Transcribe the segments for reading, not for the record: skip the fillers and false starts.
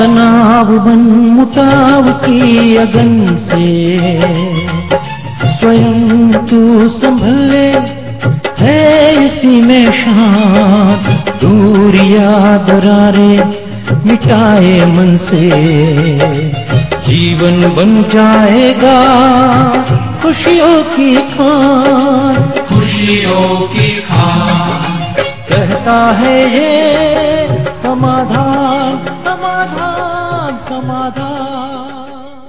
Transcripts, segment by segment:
तनाव बन मुटाव की अगन से स्वयं तू संभल ले, है इसी में शान दूरिया दरारे मिटाए मन से। जीवन बन जाएगा खुशियों की खान, खुशियों की खान, कहता है ये समाधान समाधान समाधान।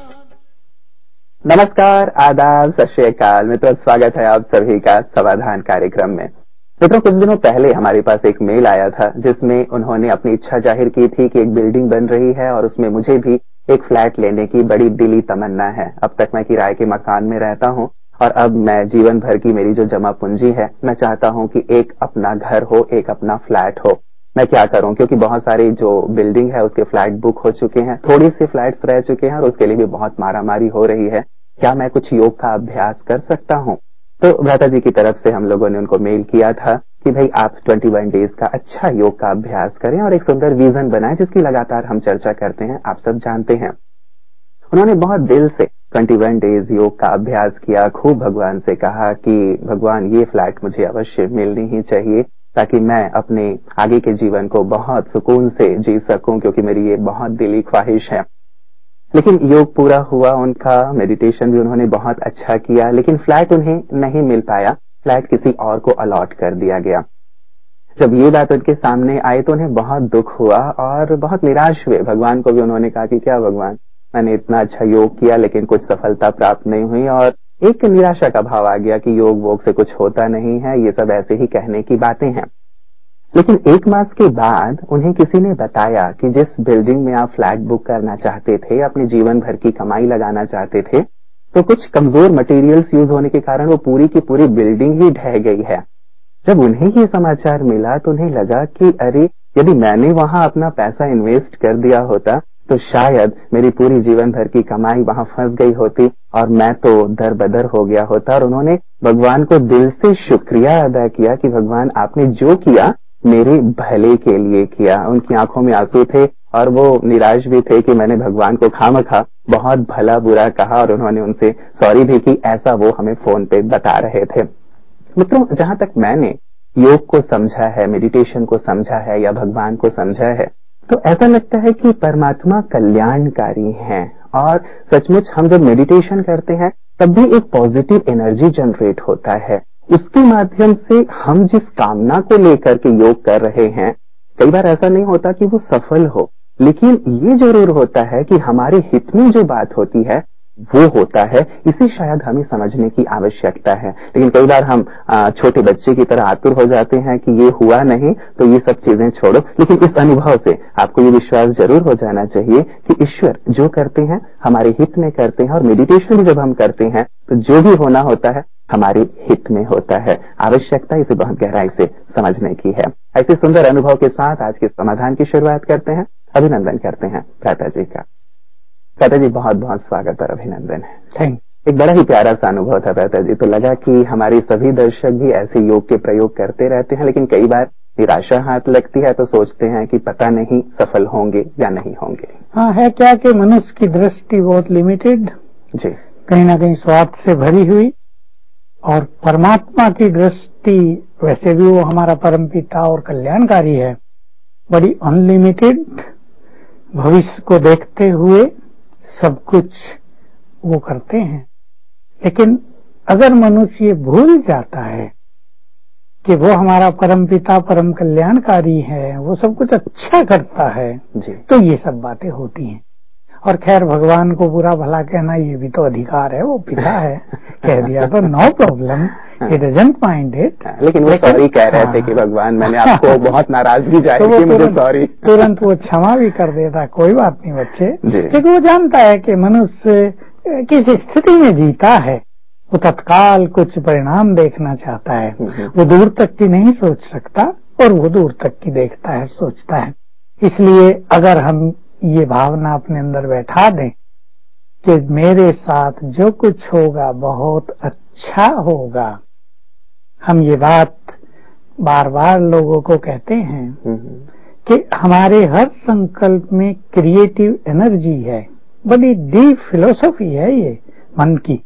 नमस्कार, आदाब, सत श्री अकाल मित्रों, स्वागत है आप सभी का समाधान कार्यक्रम में। मित्रों, कुछ दिनों पहले हमारे पास एक मेल आया था जिसमें उन्होंने अपनी इच्छा जाहिर की थी कि एक बिल्डिंग बन रही है और उसमें मुझे भी एक फ्लैट लेने की बड़ी दिली तमन्ना है। अब तक मैं किराए के मकान में रहता हूं और अब मैं जीवन भर की मेरी जो जमा पूंजी है, मैं चाहता हूं कि एक अपना घर हो, एक अपना फ्लैट हो। मैं क्या करूं, क्योंकि बहुत सारी जो बिल्डिंग है उसके फ्लैट बुक हो चुके हैं, थोड़ी सी फ्लैट्स रह चुके हैं और उसके लिए भी बहुत मारामारी हो रही है। क्या मैं कुछ योग का अभ्यास कर सकता हूं? तो भ्राता जी की तरफ से हम लोगों ने उनको मेल किया था कि भाई आप 21 डेज का अच्छा योग का अभ्यास करें और एक सुंदर विजन बनाएं जिसकी लगातार हम चर्चा करते हैं, आप सब जानते हैं। उन्होंने बहुत दिल से 21 डेज योग का अभ्यास किया, खूब भगवान से कहा कि भगवान ये फ्लैट मुझे अवश्य मिलनी ही चाहिए ताकि मैं अपने आगे के जीवन को बहुत सुकून से जी सकूं, क्योंकि मेरी ये बहुत दिली ख्वाहिश है। लेकिन योग पूरा हुआ उनका, मेडिटेशन भी उन्होंने बहुत अच्छा किया, लेकिन फ्लैट उन्हें नहीं मिल पाया, फ्लैट किसी और को अलॉट कर दिया गया। जब ये बात उनके सामने आई तो उन्हें बहुत दुख हुआ और बहुत निराश हुए। भगवान को भी उन्होंने कहा कि क्या भगवान, मैंने इतना अच्छा योग किया लेकिन कुछ सफलता प्राप्त नहीं हुई, और एक निराशा का भाव आ गया कि योग वोग से कुछ होता नहीं है, ये सब ऐसे ही कहने की बातें हैं। लेकिन 1 मास के बाद उन्हें किसी ने बताया कि जिस बिल्डिंग में आप फ्लैट बुक करना चाहते थे, अपने जीवन भर की कमाई लगाना चाहते थे, तो कुछ कमजोर मटेरियल्स यूज होने के कारण वो पूरी की पूरी बिल्डिंग ही ढह गई है। जब उन्हें ये समाचार मिला तो उन्हें लगा कि अरे, यदि मैंने वहां अपना पैसा इन्वेस्ट कर दिया होता तो शायद मेरी पूरी जीवन भर की कमाई वहां फंस गई होती और मैं तो दर बदर हो गया होता। और उन्होंने भगवान को दिल से शुक्रिया अदा किया कि भगवान आपने जो किया मेरे भले के लिए किया। उनकी आंखों में आंसू थे और वो निराश भी थे कि मैंने भगवान को खामखा बहुत भला बुरा कहा, और उन्होंने उनसे सॉरी भी की, ऐसा वो हमें फोन पे बता रहे थे। मित्रों, जहां तक मैंने योग को समझा है, मेडिटेशन को समझा है या भगवान को समझा है, तो ऐसा लगता है कि परमात्मा कल्याणकारी हैं और सचमुच हम जब मेडिटेशन करते हैं तब भी एक पॉजिटिव एनर्जी जनरेट होता है। उसके माध्यम से हम जिस कामना को लेकर के योग कर रहे हैं, कई बार ऐसा नहीं होता कि वो सफल हो, लेकिन ये जरूर होता है कि हमारे हित में जो बात होती है वो होता है। इसे शायद हमें समझने की आवश्यकता है। लेकिन कई बार हम छोटे बच्चे की तरह आतुर हो जाते हैं कि ये हुआ नहीं तो ये सब चीजें छोड़ो। लेकिन इस अनुभव से आपको ये विश्वास जरूर हो जाना चाहिए कि ईश्वर जो करते हैं हमारे हित में करते हैं, और मेडिटेशन जब हम करते हैं तो जो भी होना होता है हमारे हित में होता है। आवश्यकता इसे बहुत गहराई से समझने की है। ऐसे सुंदर अनुभव के साथ आज के समाधान की शुरुआत करते हैं। अभिनंदन करते हैं भ्राता जी का। भ्राता जी, बहुत बहुत स्वागत और अभिनंदन है। थैंक। एक बड़ा ही प्यारा सा अनुभव था भ्राता जी। तो लगा कि हमारे सभी दर्शक भी ऐसे योग के प्रयोग करते रहते हैं, लेकिन कई बार निराशा हाथ लगती है तो सोचते हैं कि पता नहीं सफल होंगे या नहीं होंगे। हाँ, है क्या कि मनुष्य की दृष्टि बहुत लिमिटेड, जी, कहीं ना कहीं स्वार्थ से भरी हुई, और परमात्मा की दृष्टि वैसे भी वो हमारा परमपिता और कल्याणकारी है, बड़ी अनलिमिटेड, भविष्य को देखते हुए सब कुछ वो करते हैं। लेकिन अगर मनुष्य ये भूल जाता है कि वो हमारा परमपिता परम कल्याणकारी है, वो सब कुछ अच्छा करता है जी, तो ये सब बातें होती हैं। और खैर, भगवान को बुरा भला कहना ये भी तो अधिकार है, वो पिता है, कह दिया तो no problem, he doesn't mind it. लेकिन वो सॉरी कह रहे थे कि भगवान मैंने आपको बहुत नाराजगी जाहिर की, मुझे सॉरी। तुरंत वो क्षमा भी कर देता, कोई बात नहीं बच्चे, क्योंकि वो जानता है कि मनुष्य किस स्थिति में जीता है, वो तत्काल कुछ परिणाम देखना चाहता है, वो दूर तक की नहीं सोच सकता और वो दूर तक की देखता है, सोचता है। इसलिए अगर हम ये भावना अपने अंदर बैठा दें कि मेरे साथ जो कुछ होगा बहुत अच्छा होगा, हम ये बात बार बार लोगों को कहते हैं कि हमारे हर संकल्प में क्रिएटिव एनर्जी है। बड़ी डीप फिलॉसफी है ये मन की।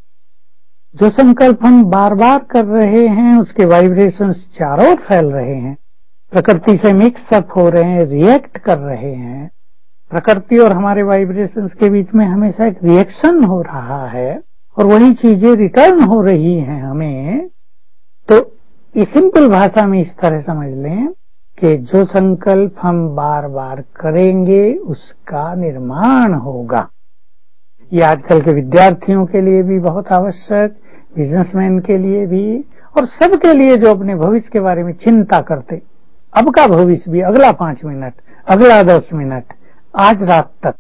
जो संकल्प हम बार बार कर रहे हैं उसके वाइब्रेशंस चारों ओर फैल रहे हैं, प्रकृति से मिक्सअप हो रहे हैं, रिएक्ट कर रहे हैं। प्रकृति और हमारे वाइब्रेशंस के बीच में हमेशा एक रिएक्शन हो रहा है और वही चीजें रिटर्न हो रही हैं हमें। तो इस सिंपल भाषा में इस तरह समझ लें कि जो संकल्प हम बार बार करेंगे उसका निर्माण होगा। ये आजकल के विद्यार्थियों के लिए भी बहुत आवश्यक, बिजनेसमैन के लिए भी और सबके लिए जो अपने भविष्य के बारे में चिंता करते। अब का भविष्य भी, अगला 5 मिनट, अगला 10 मिनट, आज रात तक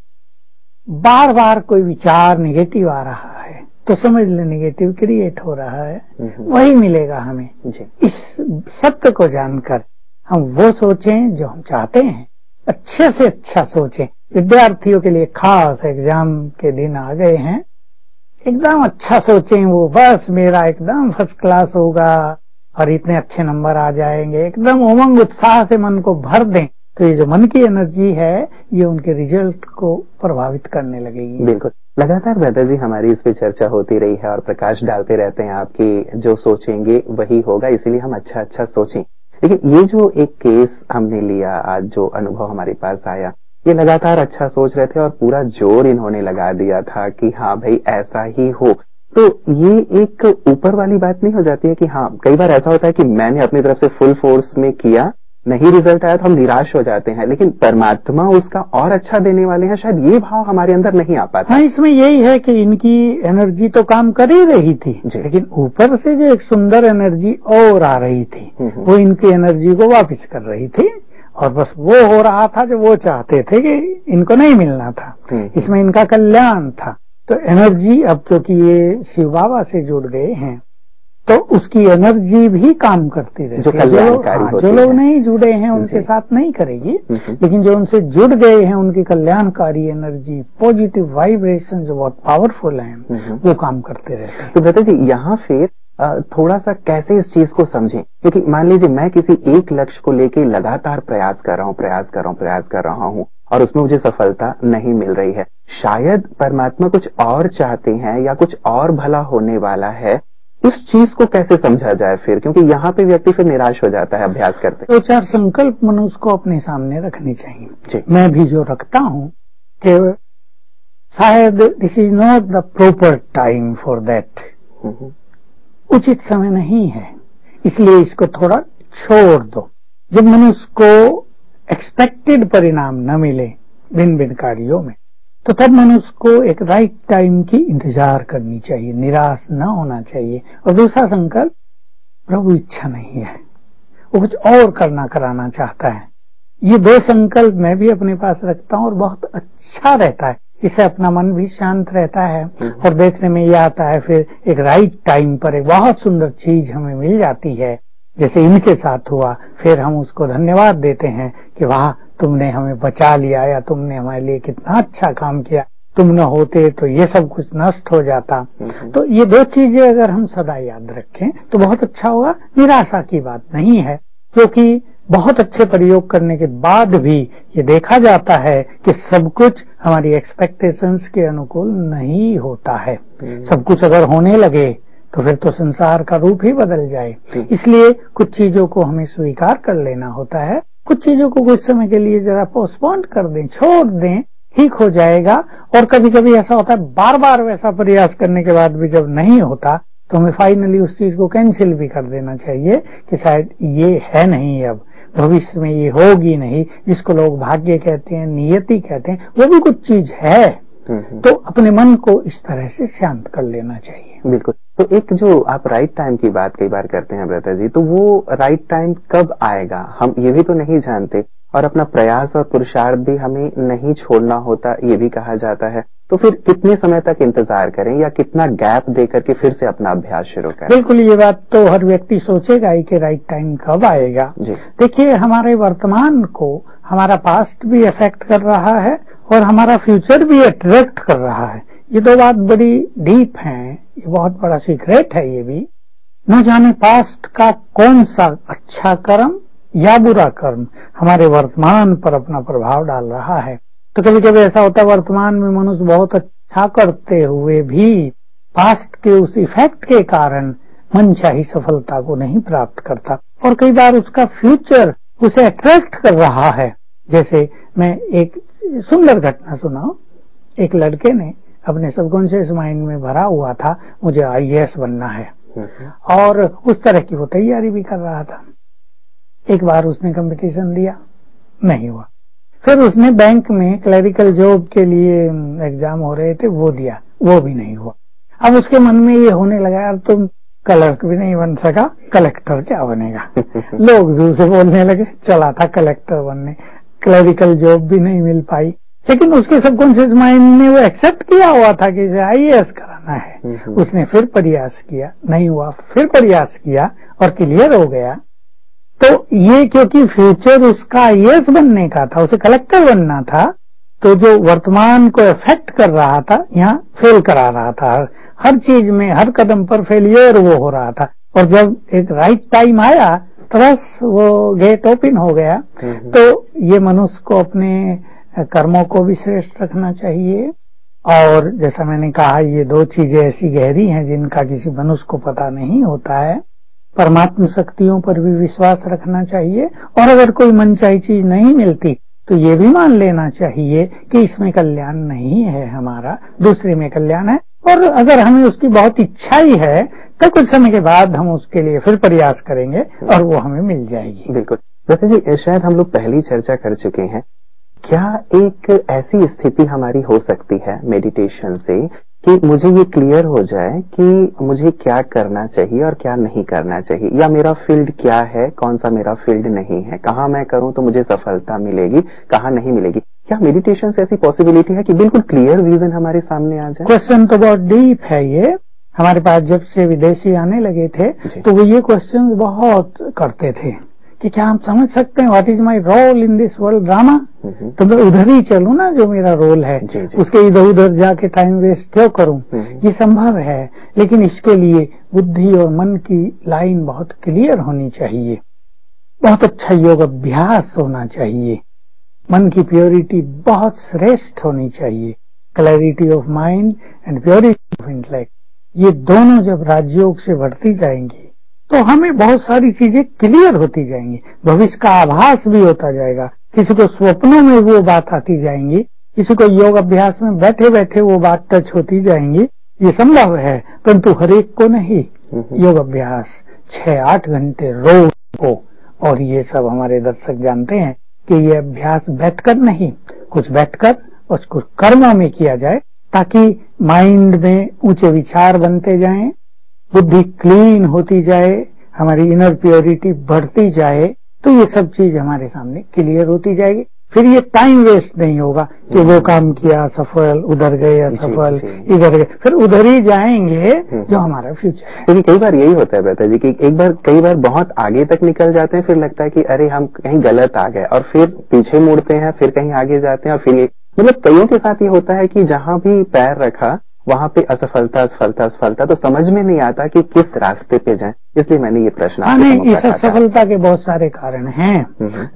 बार बार कोई विचार नेगेटिव आ रहा है तो समझ ले नेगेटिव क्रिएट हो रहा है, वही मिलेगा हमें। इस सत्य को जानकर हम वो सोचें जो हम चाहते हैं, अच्छे से अच्छा सोचें। विद्यार्थियों के लिए खास एग्जाम के दिन आ गए हैं, एकदम अच्छा सोचें वो, बस मेरा एकदम फर्स्ट क्लास होगा और इतने अच्छे नंबर आ जाएंगे, एकदम उमंग उत्साह से मन को भर दें। तो ये जो मन की एनर्जी है ये उनके रिजल्ट को प्रभावित करने लगेगी। बिल्कुल, लगातार ब्रदर जी हमारी इस पे चर्चा होती रही है और प्रकाश डालते रहते हैं आपकी जो सोचेंगे वही होगा, इसीलिए हम अच्छा अच्छा सोचें। लेकिन ये जो एक केस हमने लिया आज, जो अनुभव हमारे पास आया, ये लगातार अच्छा सोच रहे थे और पूरा जोर इन्होंने लगा दिया था कि हाँ भाई ऐसा ही हो। तो ये एक ऊपर वाली बात नहीं हो जाती है कि हाँ, कई बार ऐसा होता है कि मैंने अपनी तरफ से फुल फोर्स में किया, नहीं रिजल्ट आया तो हम निराश हो जाते हैं, लेकिन परमात्मा उसका और अच्छा देने वाले हैं, शायद ये भाव हमारे अंदर नहीं आ पाता। हाँ, इसमें यही है कि इनकी एनर्जी तो काम कर ही रही थी, लेकिन ऊपर से जो एक सुंदर एनर्जी और आ रही थी वो इनकी एनर्जी को वापस कर रही थी और बस वो हो रहा था जो वो चाहते थे कि इनको नहीं मिलना था। इसमें इनका कल्याण था। तो एनर्जी, अब क्योंकि ये शिव बाबा से जुड़ गए हैं तो उसकी एनर्जी भी काम करती रहती है। जो लोग नहीं जुड़े हैं उनके साथ नहीं करेगी, लेकिन जो उनसे जुड़ गए हैं उनकी कल्याणकारी एनर्जी, पॉजिटिव वाइब्रेशन जो बहुत पावरफुल हैं वो काम करते रहते हैं। तो ब्रदर जी यहाँ फिर थोड़ा सा कैसे इस चीज को समझें, क्योंकि मान लीजिए मैं किसी एक लक्ष्य को लेके लगातार प्रयास कर रहा हूँ और उसमें मुझे सफलता नहीं मिल रही है, शायद परमात्मा कुछ और चाहते हैं या कुछ और भला होने वाला है। इस चीज को कैसे समझा जाए फिर, क्योंकि यहाँ पे व्यक्ति फिर निराश हो जाता है अभ्यास करते। तो 4 संकल्प मनुष्य को अपने सामने रखने चाहिए। मैं भी जो रखता हूँ कि शायद this is not the proper time for that, उचित समय नहीं है, इसलिए इसको थोड़ा छोड़ दो। जब मनुष्य को एक्सपेक्टेड परिणाम न मिले भिन्न भिन्न कार्यों में, तो तब मनुष्य को एक राइट टाइम की इंतजार करनी चाहिए, निराश न होना चाहिए। और दूसरा संकल्प, प्रभु इच्छा नहीं है, वो कुछ और करना कराना चाहता है। ये 2 संकल्प मैं भी अपने पास रखता हूँ और बहुत अच्छा रहता है, इससे अपना मन भी शांत रहता है और देखने में ये आता है फिर एक राइट टाइम पर एक बहुत सुंदर चीज हमें मिल जाती है, जैसे इनके साथ हुआ। फिर हम उसको धन्यवाद देते हैं कि वाह, तुमने हमें बचा लिया या तुमने हमारे लिए कितना अच्छा काम किया, तुम न होते तो ये सब कुछ नष्ट हो जाता। तो ये 2 चीजें अगर हम सदा याद रखें तो बहुत अच्छा होगा। निराशा की बात नहीं है, क्योंकि बहुत अच्छे प्रयोग करने के बाद भी ये देखा जाता है कि सब कुछ हमारी एक्सपेक्टेशंस के अनुकूल नहीं होता है। सब कुछ अगर होने लगे तो फिर तो संसार का रूप ही बदल जाए। इसलिए कुछ चीजों को हमें स्वीकार कर लेना होता है, कुछ चीजों को कुछ समय के लिए जरा पोस्टपोन कर दें, छोड़ दें, ठीक हो जाएगा। और कभी कभी ऐसा होता है बार बार वैसा प्रयास करने के बाद भी जब नहीं होता तो हमें फाइनली उस चीज को कैंसिल भी कर देना चाहिए कि शायद ये है नहीं, अब भविष्य में ये होगी नहीं। जिसको लोग भाग्य कहते हैं, नियति कहते हैं, वो भी कुछ चीज है। तो अपने मन को इस तरह से शांत कर लेना चाहिए। बिल्कुल। तो एक जो आप राइट टाइम की बात कई बार करते हैं ब्रदर जी, तो वो राइट टाइम कब आएगा हम ये भी तो नहीं जानते, और अपना प्रयास और पुरुषार्थ भी हमें नहीं छोड़ना होता, ये भी कहा जाता है। तो फिर कितने समय तक इंतजार करें या कितना गैप दे करके फिर से अपना अभ्यास शुरू करें? बिल्कुल, ये बात तो हर व्यक्ति सोचेगा ही कि राइट टाइम कब आएगा। देखिए, हमारे वर्तमान को हमारा पास्ट भी अफेक्ट कर रहा है और हमारा फ्यूचर भी अट्रैक्ट कर रहा है। ये 2 बात बड़ी डीप हैं, ये बहुत बड़ा सीक्रेट है। ये भी न जाने पास्ट का कौन सा अच्छा कर्म या बुरा कर्म हमारे वर्तमान पर अपना प्रभाव डाल रहा है। तो कभी कभी ऐसा होता है वर्तमान में मनुष्य बहुत अच्छा करते हुए भी पास्ट के उस इफेक्ट के कारण मनचाही सफलता को नहीं प्राप्त करता, और कई बार उसका फ्यूचर उसे अट्रैक्ट कर रहा है। जैसे मैं एक सुंदर घटना सुनाऊं। एक लड़के ने अपने सबकॉन्शियस माइंड में भरा हुआ था मुझे आईएएस बनना है, और उस तरह की वो तैयारी भी कर रहा था। एक बार उसने कंपटीशन दिया, नहीं हुआ। फिर उसने बैंक में क्लरिकल जॉब के लिए एग्जाम हो रहे थे, वो दिया, वो भी नहीं हुआ। अब उसके मन में ये होने लगा यार तुम क्लर्क भी नहीं बन सका, कलेक्टर क्या बनेगा। लोग भी उसे बोलने लगे, चला था कलेक्टर बनने, क्लरिकल जॉब भी नहीं मिल पाई। लेकिन उसके सबकॉन्शियस माइंड ने वो एक्सेप्ट किया हुआ था कि इसे आईएएस कराना है। उसने फिर प्रयास किया, नहीं हुआ, फिर प्रयास किया और क्लियर हो गया। तो ये क्योंकि फ्यूचर उसका आईएएस बनने का था, उसे कलेक्टर बनना था, तो जो वर्तमान को इफेक्ट कर रहा था यहाँ फेल करा रहा था। हर चीज में हर कदम पर फेलियर वो हो रहा था, और जब एक राइट टाइम आया तो बस वो गेट ओपन हो गया। तो ये मनुष्य को अपने कर्मों को भी श्रेष्ठ रखना चाहिए, और जैसा मैंने कहा ये दो चीजें ऐसी गहरी हैं जिनका किसी मनुष्य को पता नहीं होता है। परमात्म शक्तियों पर भी विश्वास रखना चाहिए, और अगर कोई मनचाही चीज नहीं मिलती तो ये भी मान लेना चाहिए कि इसमें कल्याण नहीं है हमारा, दूसरे में कल्याण है। और अगर हमें उसकी बहुत इच्छा ही है तो कुछ समय के बाद हम उसके लिए फिर प्रयास करेंगे और वो हमें मिल जाएगी। बिल्कुल। वैसे जी शायद हम लोग पहली चर्चा कर चुके हैं, क्या एक ऐसी स्थिति हमारी हो सकती है मेडिटेशन से कि मुझे ये क्लियर हो जाए कि मुझे क्या करना चाहिए और क्या नहीं करना चाहिए, या मेरा फील्ड क्या है, कौन सा मेरा फील्ड नहीं है, कहाँ मैं करूं तो मुझे सफलता मिलेगी, कहाँ नहीं मिलेगी। क्या मेडिटेशन से ऐसी पॉसिबिलिटी है कि बिल्कुल क्लियर विजन हमारे सामने आ जाए? क्वेश्चन तो बहुत डीप है ये। हमारे पास जब से विदेशी आने लगे थे तो वो ये क्वेश्चन बहुत करते थे कि क्या हम समझ सकते हैं what is my role in this world drama. तो मैं उधर ही चलूं ना जो मेरा रोल है, उसके इधर उधर जाके टाइम वेस्ट क्यों करूं। ये संभव है, लेकिन इसके लिए बुद्धि और मन की लाइन बहुत क्लियर होनी चाहिए, बहुत अच्छा योग अभ्यास होना चाहिए, मन की प्योरिटी बहुत श्रेष्ठ होनी चाहिए, clarity of mind and purity of intellect. ये दोनों जब राजयोग से बढ़ती जाएंगी तो हमें बहुत सारी चीजें क्लियर होती जाएंगी, भविष्य का आभास भी होता जाएगा। किसी को स्वप्नों में वो बात आती जाएंगी, किसी को योग अभ्यास में बैठे बैठे वो बात टच होती जाएंगी। ये संभव है, परंतु हर एक को नहीं। योग अभ्यास 6-8 घंटे रोज को, और ये सब हमारे दर्शक जानते हैं कि ये अभ्यास बैठकर नहीं, कुछ बैठकर और कुछ कर्मों में किया जाए, ताकि माइंड में ऊंचे विचार बनते जाएं, बुद्धि क्लीन होती जाए, हमारी इनर प्योरिटी बढ़ती जाए, तो ये सब चीज हमारे सामने क्लियर होती जाएगी। फिर ये टाइम वेस्ट नहीं होगा कि वो काम किया सफल, उधर गए असफल, इधर गए, फिर उधर ही जाएंगे जो हमारा फ्यूचर है। क्योंकि कई बार यही होता है बेटा जी कि कई बार बहुत आगे तक निकल जाते हैं, फिर लगता है कि अरे हम कहीं गलत आ गए, और फिर पीछे मुड़ते हैं, फिर कहीं आगे जाते हैं, और फिर मतलब कईयों के साथ ये होता है कि जहां भी पैर रखा वहां पे असफलता, तो समझ में नहीं आता कि किस रास्ते पे जाएं। इसलिए मैंने ये प्रश्न इस असफलता के बहुत सारे कारण हैं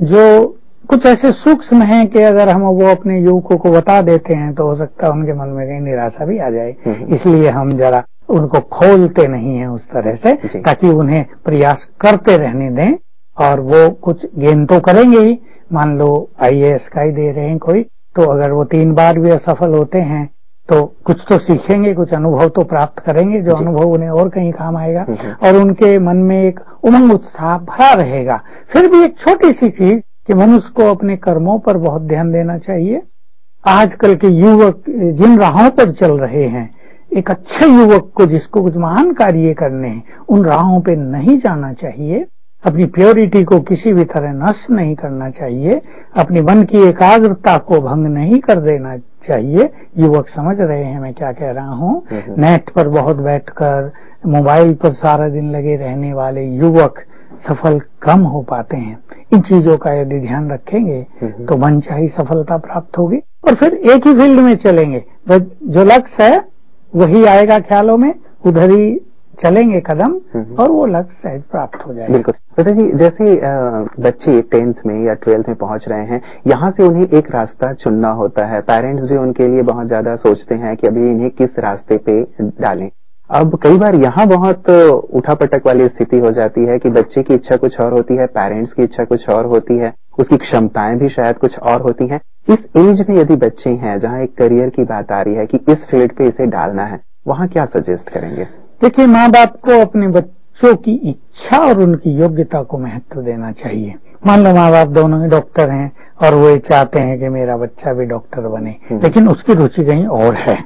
जो कुछ ऐसे सूक्ष्म हैं कि अगर हम वो अपने युवकों को बता देते हैं तो हो सकता है उनके मन में कहीं निराशा भी आ जाए। इसलिए हम जरा उनको खोलते नहीं है उस तरह से, ताकि उन्हें प्रयास करते रहने दें, और वो कुछ गेन तो करेंगे ही। मान लो आईएएस का ही दे रहे हैं कोई, तो अगर वो 3 बार भी असफल होते हैं तो कुछ तो सीखेंगे, कुछ अनुभव तो प्राप्त करेंगे, जो अनुभव उन्हें और कहीं काम आएगा, और उनके मन में एक उमंग उत्साह भरा रहेगा। फिर भी एक छोटी सी चीज कि मनुष्य को अपने कर्मों पर बहुत ध्यान देना चाहिए। आजकल के युवक जिन राहों पर चल रहे हैं, एक अच्छे युवक को जिसको कुछ महान कार्य करने हैं, उन राहों पे नहीं जाना चाहिए। अपनी प्योरिटी को किसी भी तरह नष्ट नहीं करना चाहिए, अपनी मन की एकाग्रता को भंग नहीं कर देना चाहिए। युवक समझ रहे हैं मैं क्या कह रहा हूँ। नेट पर बहुत बैठकर मोबाइल पर सारा दिन लगे रहने वाले युवक सफल कम हो पाते हैं। इन चीजों का यदि ध्यान रखेंगे तो मनचाही सफलता प्राप्त होगी, और फिर एक ही फील्ड में चलेंगे, जो लक्ष्य है वही आएगा ख्यालों में, उधर ही चलेंगे कदम और वो लक्ष्य सहज प्राप्त हो जाएगा। बिल्कुल पिता जी, जैसे बच्चे 10th में या 12th में पहुंच रहे हैं, यहाँ से उन्हें एक रास्ता चुनना होता है। पेरेंट्स भी उनके लिए बहुत ज्यादा सोचते हैं कि अभी इन्हें किस रास्ते पे डालें। अब कई बार यहाँ बहुत उठापटक वाली स्थिति हो जाती है कि बच्चे की इच्छा कुछ और होती है, पेरेंट्स की इच्छा कुछ और होती है, उसकी क्षमताएं भी शायद कुछ और होती हैं। इस एज में यदि बच्चे हैं जहाँ एक करियर की बात आ रही है कि इस फील्ड पे इसे डालना है, वहाँ क्या सजेस्ट करेंगे? देखिए, माँ बाप को अपने बच्चों की इच्छा और उनकी योग्यता को महत्व देना चाहिए। मान लो माँ बाप दोनों ही डॉक्टर हैं और वो चाहते हैं कि मेरा बच्चा भी डॉक्टर बने, लेकिन उसकी रुचि कहीं और है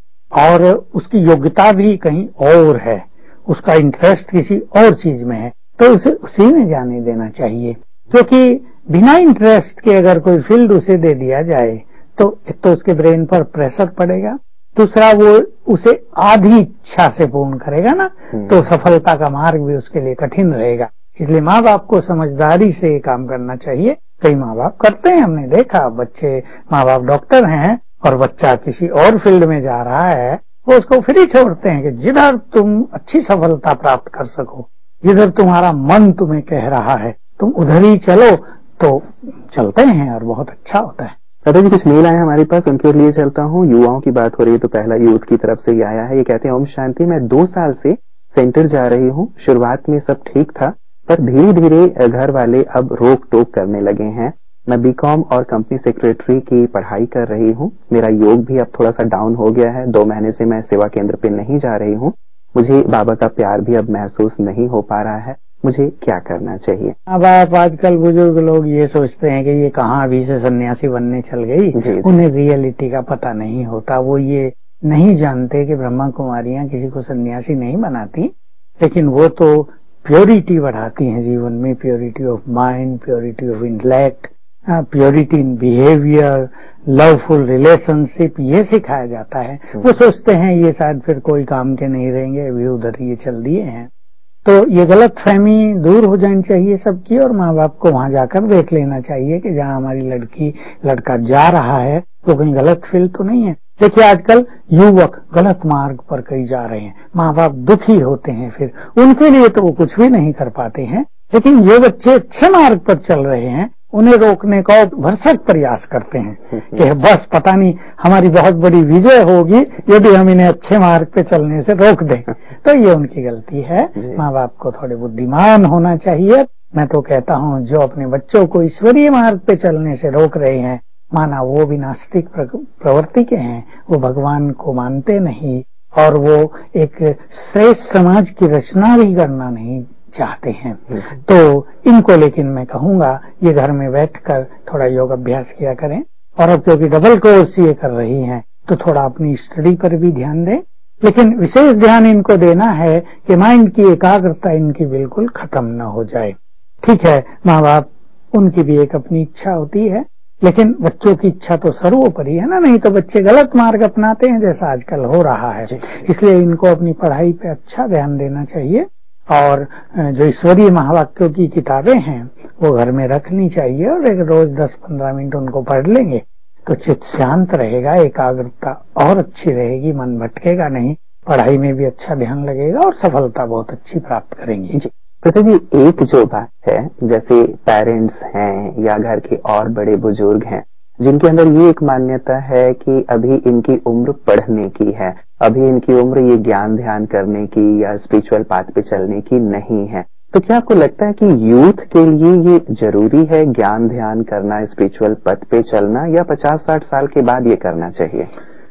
और उसकी योग्यता भी कहीं और है, उसका इंटरेस्ट किसी और चीज में है, तो उसे उसी में जाने देना चाहिए। क्योंकि बिना इंटरेस्ट के अगर कोई फील्ड उसे दे दिया जाए तो एक तो उसके ब्रेन पर प्रेशर पड़ेगा, दूसरा वो उसे आधी इच्छा से पूर्ण करेगा ना, तो सफलता का मार्ग भी उसके लिए कठिन रहेगा। इसलिए माँ बाप को समझदारी से काम करना चाहिए। कई माँ बाप करते हैं, हमने देखा, बच्चे माँ बाप डॉक्टर हैं और बच्चा किसी और फील्ड में जा रहा है, वो उसको फ्री छोड़ते हैं कि जिधर तुम अच्छी सफलता प्राप्त कर सको, जिधर तुम्हारा मन तुम्हें कह रहा है तुम उधर ही चलो, तो चलते हैं और बहुत अच्छा होता है। दादा जी, कुछ मेल आए हमारे पास, उनके लिए चलता हूँ। युवाओं की बात हो रही है तो पहला यूथ की तरफ से ही आया है। ये कहते हैं, ओम शांति, मैं 2 साल से सेंटर जा रही हूँ। शुरुआत में सब ठीक था, पर धीरे धीरे घर वाले अब रोक टोक करने लगे हैं। मैं बीकॉम और कंपनी सेक्रेटरी की पढ़ाई कर रही हूँ। मेरा योग भी अब थोड़ा सा डाउन हो गया है। 2 महीने से मैं सेवा केंद्र पे नहीं जा रही हूँ। मुझे बाबा का प्यार भी अब महसूस नहीं हो पा रहा है। मुझे क्या करना चाहिए? अब आप आजकल बुजुर्ग लोग ये सोचते हैं कि ये कहाँ अभी से सन्यासी बनने चल गई, उन्हें रियलिटी का पता नहीं होता। वो ये नहीं जानते कि ब्रह्मा कुमारियां किसी को सन्यासी नहीं बनाती, लेकिन वो तो प्योरिटी बढ़ाती हैं जीवन में, purity of mind, purity of intellect, purity in behaviour, loveful relationship, ये सिखाया जाता है। वो सोचते हैं ये शायद फिर कोई काम के नहीं रहेंगे, अभी उधर ये चल दिए हैं। तो ये गलत फहमी दूर हो जानी चाहिए सबकी, और माँ बाप को वहां जाकर देख लेना चाहिए कि जहाँ हमारी लड़की लड़का जा रहा है तो कहीं गलत फील्ड तो नहीं है। देखिए, आजकल युवक गलत मार्ग पर कई जा रहे हैं, माँ बाप दुखी होते हैं, फिर उनके लिए तो वो कुछ भी नहीं कर पाते हैं। लेकिन ये बच्चे अच्छे मार्ग पर चल रहे हैं, उन्हें रोकने का भरसक प्रयास करते हैं कि बस पता नहीं हमारी बहुत बड़ी विजय होगी यदि हम इन्हें अच्छे मार्ग पे चलने से रोक दें। तो ये उनकी गलती है। माँ बाप को थोड़े बुद्धिमान होना चाहिए। मैं तो कहता हूँ जो अपने बच्चों को ईश्वरीय मार्ग पे चलने से रोक रहे हैं, माना वो भी नास्तिक प्रवृत्ति के हैं, वो भगवान को मानते नहीं और वो एक श्रेष्ठ समाज की रचना भी करना नहीं चाहते हैं। तो इनको लेकिन मैं कहूँगा ये घर में बैठकर थोड़ा योग अभ्यास किया करें, और अब क्योंकि डबल कोर्स ये कर रही हैं तो थोड़ा अपनी स्टडी पर भी ध्यान दें। लेकिन विशेष ध्यान इनको देना है कि माइंड की एकाग्रता इनकी बिल्कुल खत्म न हो जाए। ठीक है, माँ बाप उनकी भी एक अपनी इच्छा होती है, लेकिन बच्चों की इच्छा तो सर्वोपरि है ना, नहीं तो बच्चे गलत मार्ग अपनाते हैं जैसा आजकल हो रहा है। इसलिए इनको अपनी पढ़ाई पे अच्छा ध्यान देना चाहिए, और जो ईश्वरीय महावाक्यों की किताबें हैं वो घर में रखनी चाहिए, और एक रोज 10-15 मिनट उनको पढ़ लेंगे तो चित्त शांत रहेगा, एकाग्रता और अच्छी रहेगी, मन भटकेगा नहीं, पढ़ाई में भी अच्छा ध्यान लगेगा और सफलता बहुत अच्छी प्राप्त करेंगे। जी प्रति जी, एक जो बात है, जैसे पेरेंट्स हैं या घर के और बड़े बुजुर्ग हैं जिनके अंदर ये एक मान्यता है कि अभी इनकी उम्र पढ़ने की है, अभी इनकी उम्र ये ज्ञान ध्यान करने की या स्पिरिचुअल पाथ पे चलने की नहीं है, तो क्या आपको लगता है कि यूथ के लिए ये जरूरी है ज्ञान ध्यान करना, स्पिरिचुअल पथ पे चलना, या 50-60 साल के बाद ये करना चाहिए?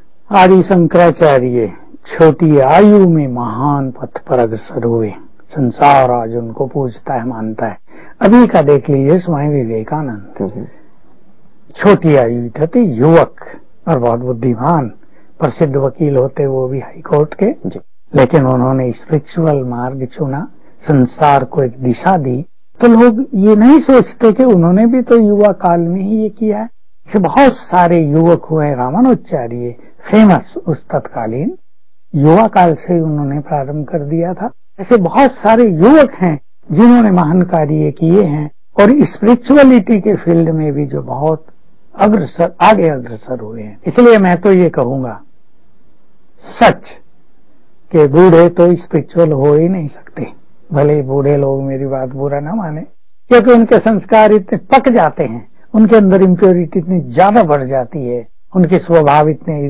आदि शंकराचार्य छोटी आयु में महान पथ पर अग्रसर हुए, संसार आज उनको पूजता है, मानता है। अभी का देख लीजिए स्वामी विवेकानंद, छोटी आयु थे, युवक और बहुत बुद्धिमान, प्रसिद्ध वकील होते वो भी हाई कोर्ट के, लेकिन उन्होंने स्पिरिचुअल मार्ग चुना, संसार को एक दिशा दी। तो लोग ये नहीं सोचते कि उन्होंने भी तो युवा काल में ही ये किया है। ऐसे बहुत सारे युवक हुए, रामानुजाचार्य फेमस उस तत्कालीन युवा काल से उन्होंने प्रारंभ कर दिया था। ऐसे बहुत सारे युवक हैं जिन्होंने महान कार्य किए हैं, और स्पिरिचुअलिटी के फील्ड में भी जो बहुत आगे अग्रसर हुए हैं। इसलिए मैं तो ये कहूंगा, सच कि बूढ़े तो स्पिरिचुअल हो ही नहीं सकते। भले ही बूढ़े लोग मेरी बात बुरा ना माने, क्योंकि उनके संस्कार इतने पक जाते हैं, उनके अंदर इम्प्योरिटी इतनी ज्यादा बढ़ जाती है, उनके स्वभाव इतने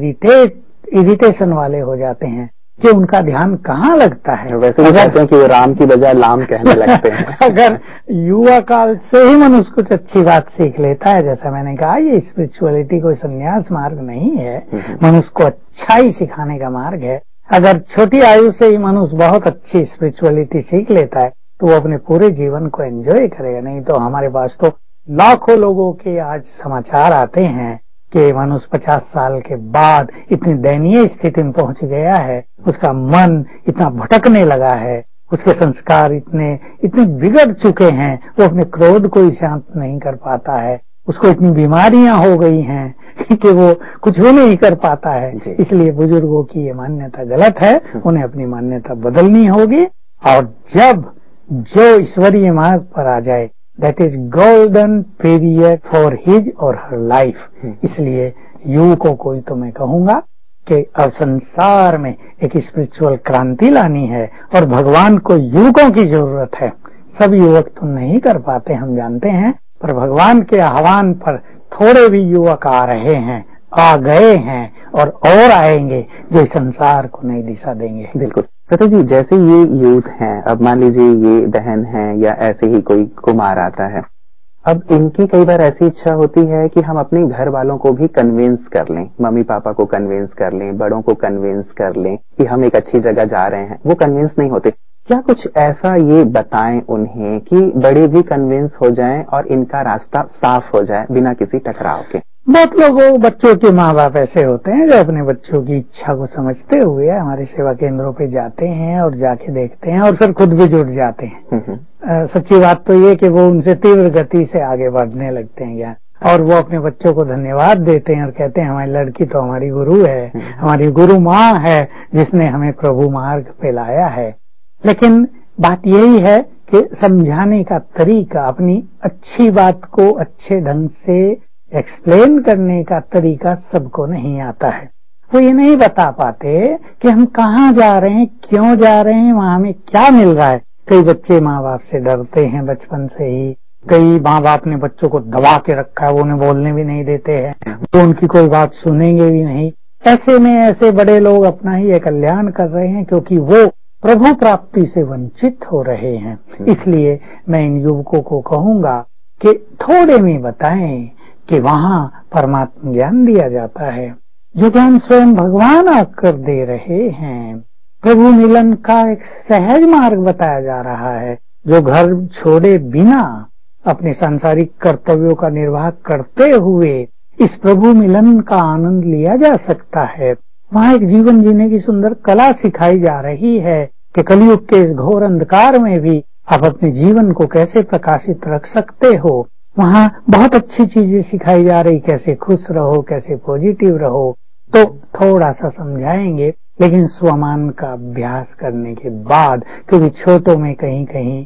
इरिटेशन वाले हो जाते हैं कि उनका ध्यान कहाँ लगता है। वैसे भी कहते हैं कि वो राम की बजाय लाम कहने लगते हैं। अगर युवा काल से ही मनुष्य कुछ अच्छी बात सीख लेता है, जैसा मैंने कहा, ये स्पिरिचुअलिटी कोई संन्यास मार्ग नहीं है, मनुष्य को अच्छा ही सिखाने का मार्ग है। अगर छोटी आयु से ही मनुष्य बहुत अच्छी स्पिरिचुअलिटी सीख लेता है तो वो अपने पूरे जीवन को एंजॉय करेगा। नहीं तो हमारे पास तो लाखों लोगों के आज समाचार आते हैं कि मनुष्य 50 साल के बाद इतनी दयनीय स्थिति में पहुंच गया है, उसका मन इतना भटकने लगा है, उसके संस्कार इतने बिगड़ चुके हैं, वो अपने क्रोध को ही शांत नहीं कर पाता है, उसको इतनी बीमारियां हो गई हैं कि वो कुछ भी नहीं कर पाता है। इसलिए बुजुर्गों की ये मान्यता गलत है, उन्हें अपनी मान्यता बदलनी होगी। और जब जो ईश्वरीय मार्ग पर आ जाए, that is golden period for his और हर लाइफ। इसलिए युवकों को ही तो मैं कहूंगा कि अब संसार में एक स्पिरिचुअल क्रांति लानी है और भगवान को युवकों की जरूरत है। सब युवक तो नहीं कर पाते, हम जानते हैं, पर भगवान के आह्वान पर थोड़े भी युवक आ रहे हैं, आ गए हैं और आएंगे, जो संसार को नई दिशा देंगे। बिल्कुल प्रभु जी, जैसे ये यूथ हैं, अब मान लीजिए ये बहन है या ऐसे ही कोई कुमार आता है, अब इनकी कई बार ऐसी इच्छा होती है कि हम अपने घर वालों को भी कन्विंस कर लें, मम्मी पापा को कन्विंस कर लें, बड़ों को कन्विंस कर लें कि हम एक अच्छी जगह जा रहे हैं। वो कन्विंस नहीं होते। क्या कुछ ऐसा ये बताएं उन्हें कि बड़े भी कन्विंस हो जाएं और इनका रास्ता साफ हो जाए बिना किसी टकराव के? बहुत लोगों, बच्चों के माँ बाप ऐसे होते हैं जो अपने बच्चों की इच्छा को समझते हुए हमारे सेवा केंद्रों पे जाते हैं और जाके देखते हैं और फिर खुद भी जुड़ जाते हैं। सच्ची बात तो ये कि वो उनसे तीव्र गति से आगे बढ़ने लगते हैं ज्ञान, और वो अपने बच्चों को धन्यवाद देते हैं और कहते हैं हमारी लड़की तो हमारी गुरु है, हमारी गुरु माँ है, जिसने हमें प्रभु मार्ग पे लाया है। लेकिन बात यही है कि समझाने का तरीका, अपनी अच्छी बात को अच्छे ढंग से एक्सप्लेन करने का तरीका सबको नहीं आता है। वो ये नहीं बता पाते कि हम कहाँ जा रहे हैं, क्यों जा रहे हैं, वहाँ हमें क्या मिल रहा है। कई बच्चे माँ बाप से डरते हैं बचपन से ही, कई माँ बाप ने बच्चों को दबा के रखा है, वो उन्हें बोलने भी नहीं देते हैं, तो उनकी कोई बात सुनेंगे भी नहीं। ऐसे में ऐसे बड़े लोग अपना ही कल्याण कर रहे हैं, क्योंकि वो प्रभु प्राप्ति से वंचित हो रहे हैं। इसलिए मैं इन युवकों को कहूंगा कि थोड़े में बताएं कि वहाँ परमात्मा ज्ञान दिया जाता है, जो ज्ञान स्वयं भगवान आकर दे रहे हैं। प्रभु मिलन का एक सहज मार्ग बताया जा रहा है, जो घर छोड़े बिना अपने सांसारिक कर्तव्यों का निर्वाह करते हुए इस प्रभु मिलन का आनंद लिया जा सकता है। वहाँ एक जीवन जीने की सुंदर कला सिखाई जा रही है कि कलयुग के इस घोर अंधकार में भी आप अपने जीवन को कैसे प्रकाशित रख सकते हो। वहाँ बहुत अच्छी चीजें सिखाई जा रही, कैसे खुश रहो, कैसे पॉजिटिव रहो। तो थोड़ा सा समझाएंगे, लेकिन स्वमान का अभ्यास करने के बाद, क्योंकि छोटों में कहीं कहीं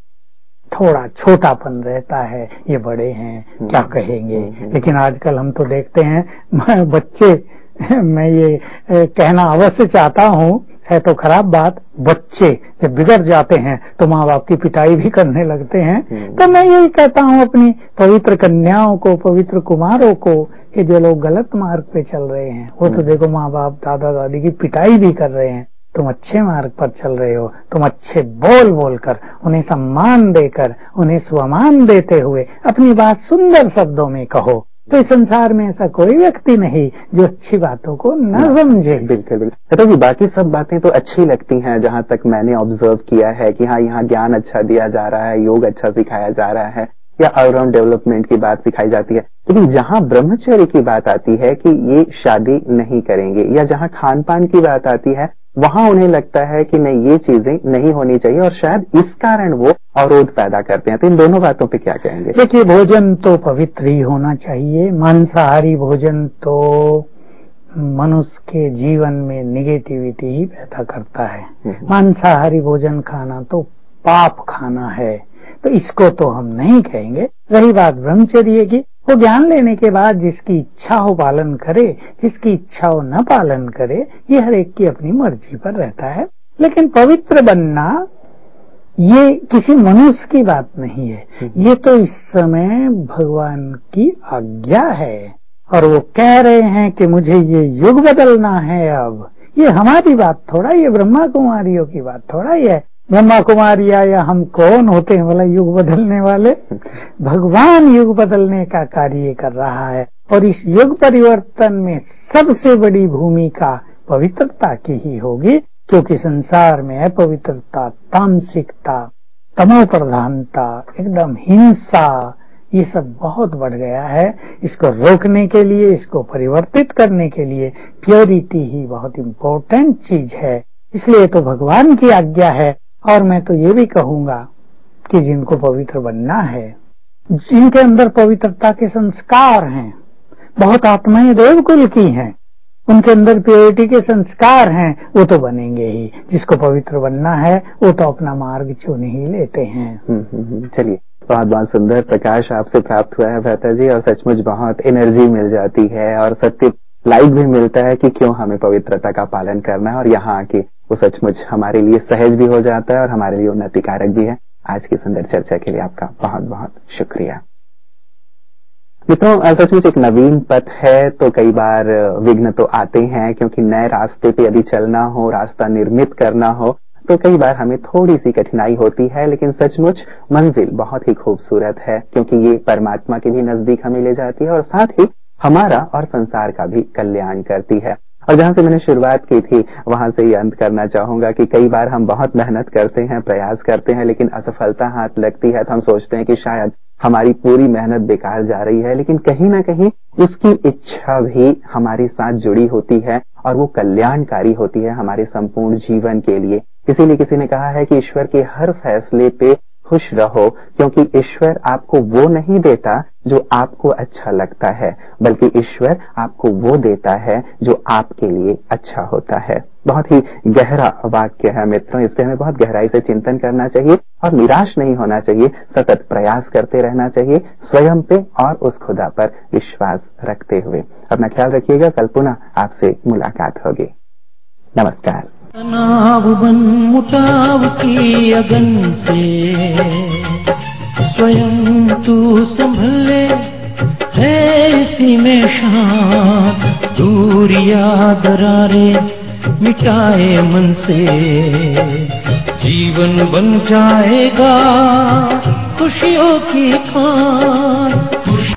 थोड़ा छोटापन रहता है, ये बड़े हैं क्या कहेंगे। लेकिन आजकल हम तो देखते हैं बच्चे, मैं ये कहना अवश्य चाहता हूँ, है तो खराब बात, बच्चे जब बिगड़ जाते हैं तो माँ बाप की पिटाई भी करने लगते हैं। तो मैं यही कहता हूँ अपनी पवित्र कन्याओं को, पवित्र कुमारों को, कि जो लोग गलत मार्ग पे चल रहे हैं, वो तो देखो माँ बाप दादा दादी की पिटाई भी कर रहे हैं, तुम अच्छे मार्ग पर चल रहे हो, तुम अच्छे बोल बोलकर, उन्हें सम्मान देकर, उन्हें स्वमान देते हुए अपनी बात सुंदर शब्दों में कहो। तो इस संसार में ऐसा कोई व्यक्ति नहीं जो अच्छी बातों को न समझे। बिल्कुल बिल्कुल। तो जी, बाकी सब बातें तो अच्छी लगती हैं, जहाँ तक मैंने ऑब्जर्व किया है कि हाँ, यहाँ ज्ञान अच्छा दिया जा रहा है, योग अच्छा सिखाया जा रहा है, या ऑलराउंड डेवलपमेंट की बात सिखाई जाती है। लेकिन जहाँ ब्रह्मचर्य की बात आती है कि ये शादी नहीं करेंगे, या जहाँ खान पान की बात आती है, वहाँ उन्हें लगता है कि नहीं, ये चीजें नहीं होनी चाहिए, और शायद इस कारण वो अवरोध पैदा करते हैं। तो इन दोनों बातों पे क्या कहेंगे? देखिए, भोजन तो पवित्र ही होना चाहिए। मांसाहारी भोजन तो मनुष्य के जीवन में निगेटिविटी ही पैदा करता है। मांसाहारी भोजन खाना तो पाप खाना है, तो इसको तो हम नहीं कहेंगे। रही बात ब्रह्मचर्य की, वो ज्ञान लेने के बाद जिसकी इच्छा हो पालन करे, जिसकी इच्छा हो न पालन करे, ये हर एक की अपनी मर्जी पर रहता है। लेकिन पवित्र बनना ये किसी मनुष्य की बात नहीं है, ये तो इस समय भगवान की आज्ञा है। और वो कह रहे हैं कि मुझे ये युग बदलना है। अब ये हमारी बात थोड़ा, ये ब्रह्मा कुमारियों की बात थोड़ा ही है। ब्रह्मा कुमारियां या हम कौन होते हैं भला युग बदलने वाले? भगवान युग बदलने का कार्य कर रहा है। और इस युग परिवर्तन में सबसे बड़ी भूमिका पवित्रता की ही होगी, क्योंकि संसार में अपवित्रता, तामसिकता, तमो प्रधानता, एकदम हिंसा, ये सब बहुत बढ़ गया है। इसको रोकने के लिए, इसको परिवर्तित करने के लिए प्योरिटी ही बहुत इम्पोर्टेंट चीज है। इसलिए तो भगवान की आज्ञा है। और मैं तो ये भी कहूंगा कि जिनको पवित्र बनना है, जिनके अंदर पवित्रता के संस्कार हैं, बहुत आत्माएं देवकुल की हैं, उनके अंदर प्योरिटी के संस्कार हैं, वो तो बनेंगे ही। जिसको पवित्र बनना है वो तो अपना मार्ग चुन ही लेते हैं। चलिए, बहुत बहुत सुंदर प्रकाश आपसे प्राप्त हुआ है भ्राता जी, और सचमुच बहुत एनर्जी मिल जाती है और सत्य लाइट भी मिलता है कि क्यों हमें पवित्रता का पालन करना है। और यहाँ आके वो सचमुच हमारे लिए सहज भी हो जाता है और हमारे लिए उन्नतिकारक भी है। आज की सुंदर चर्चा के लिए आपका बहुत बहुत शुक्रिया। मित्रों, सचमुच एक नवीन पथ है तो कई बार विघ्न तो आते हैं, क्योंकि नए रास्ते पे यदि चलना हो, रास्ता निर्मित करना हो, तो कई बार हमें थोड़ी सी कठिनाई होती है। लेकिन सचमुच मंजिल बहुत ही खूबसूरत है, क्योंकि ये परमात्मा के भी नजदीक हमें ले जाती है और साथ ही हमारा और संसार का भी कल्याण करती है। और जहां से मैंने शुरुआत की थी वहां से ही अंत करना चाहूंगा कि कई बार हम बहुत मेहनत करते हैं, प्रयास करते हैं, लेकिन असफलता हाथ लगती है तो हम सोचते हैं कि शायद हमारी पूरी मेहनत बेकार जा रही है। लेकिन कहीं ना कहीं उसकी इच्छा भी हमारे साथ जुड़ी होती है और वो कल्याणकारी होती है हमारे संपूर्ण जीवन के लिए। इसीलिए किसी ने कहा है कि ईश्वर के हर फैसले पे खुश रहो, क्योंकि ईश्वर आपको वो नहीं देता जो आपको अच्छा लगता है, बल्कि ईश्वर आपको वो देता है जो आपके लिए अच्छा होता है। बहुत ही गहरा वाक्य है मित्रों, इस पे हमें बहुत गहराई से चिंतन करना चाहिए और निराश नहीं होना चाहिए। सतत प्रयास करते रहना चाहिए स्वयं पे और उस खुदा पर विश्वास रखते हुए। अपना ख्याल रखिएगा। कल पुनः आपसे मुलाकात होगी। नमस्कार। तनाव बन मुटाव की अगन से स्वयं तू संभल ले, है इसी में शांत दूरियां दरारे मिटाए मन से। जीवन बन जाएगा खुशियों की खान,